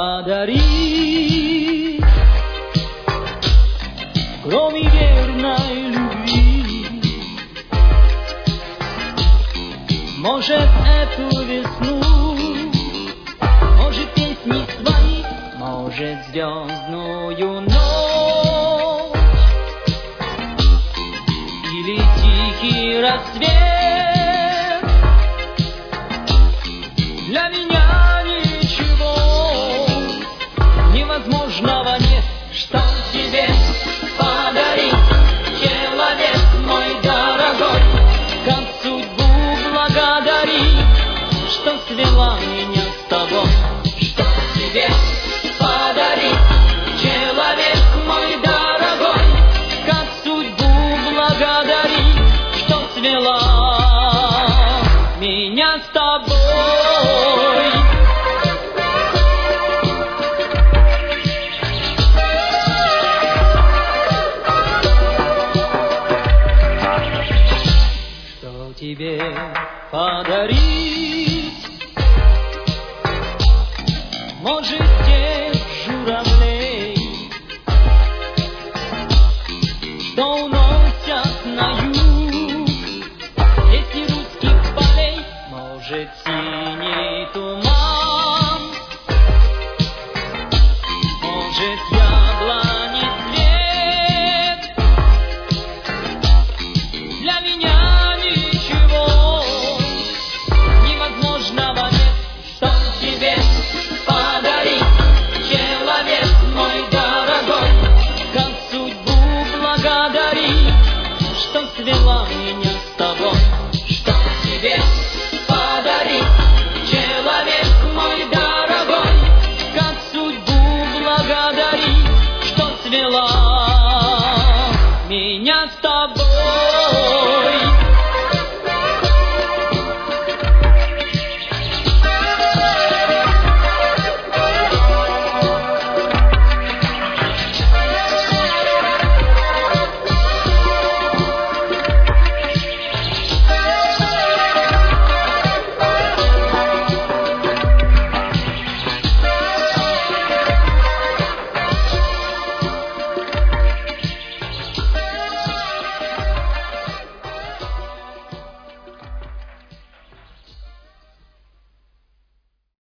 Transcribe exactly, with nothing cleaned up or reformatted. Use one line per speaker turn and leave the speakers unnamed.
подарить, кроме верной любви. Может, эту весну, может, песни свои, может, звездную ночь или тихий рассвет. Для меня ничего невозможного нет. Что тебе подарить, человек мой дорогой? Как судьбу благодарить, что свела меня с тобой. Что тебе подарить, человек мой дорогой? Как судьбу благодарить, что свела меня с тобой. Что тебе подарить? Может, тех журавлей, что уносят на юг песни русских полей. Может, синий туман, может, я